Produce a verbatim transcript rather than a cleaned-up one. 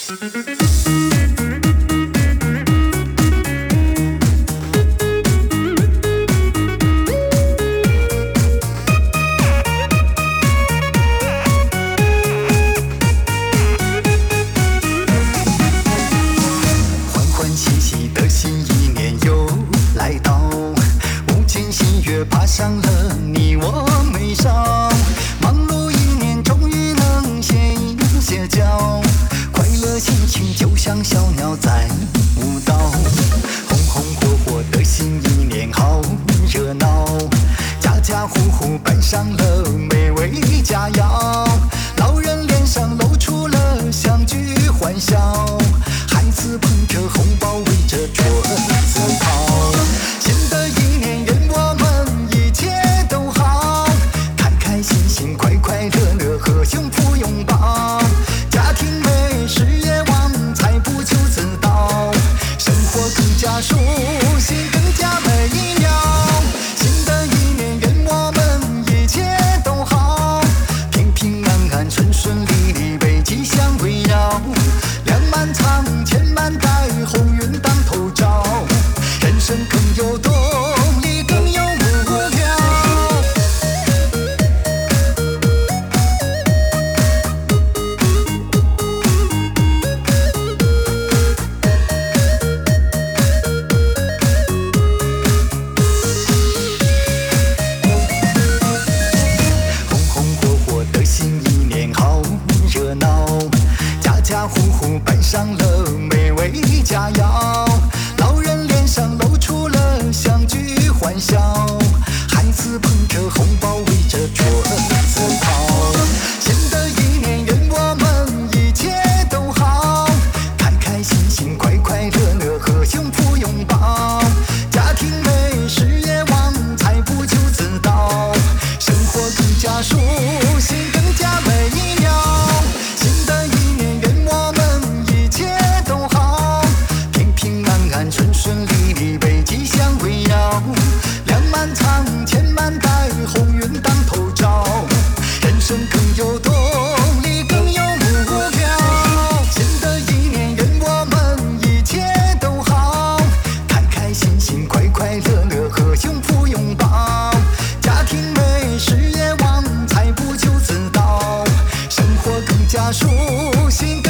欢欢喜喜的新一年又来到，无尽喜悦爬上了你我眉梢。忙碌一年，终于能歇一歇脚，快乐心情就像小鸟在舞蹈。红红火火的新一年好热闹，家家户户摆上了美味佳肴，老人脸上露出了相聚欢笑，孩子捧着红包围着桌子跑。新的一年，愿我们一切都好，开开心心，快快乐乐和幸福拥抱。家庭美，事业旺，财富就自到，生活更加舒心，更加美妙。新的一年，愿我们一切都好，平平安安，顺顺利利，被吉祥围绕。量满仓，钱满袋，鸿运当头照，人生更有动力，更有目标。红红火火的新一年好热闹，家家户户摆上了美味佳肴，老人脸上露出了相聚欢笑，孩子捧着红包围着桌子跑。新的一年，愿我们一切都好，开开心心，快快乐乐和幸福拥抱。家庭美，事业旺，财富就自到，生活更加舒心，更加美妙。新的一年，愿我们一切都好，平平安安，顺顺利利，被吉祥围绕。量满仓，钱满袋，鸿运当头照，人生更有动力，更有目标。新的一年，愿我们一切都好，开开心心，快快乐乐和幸福拥抱。家庭美，事业旺，财富就自到，生活更加舒心。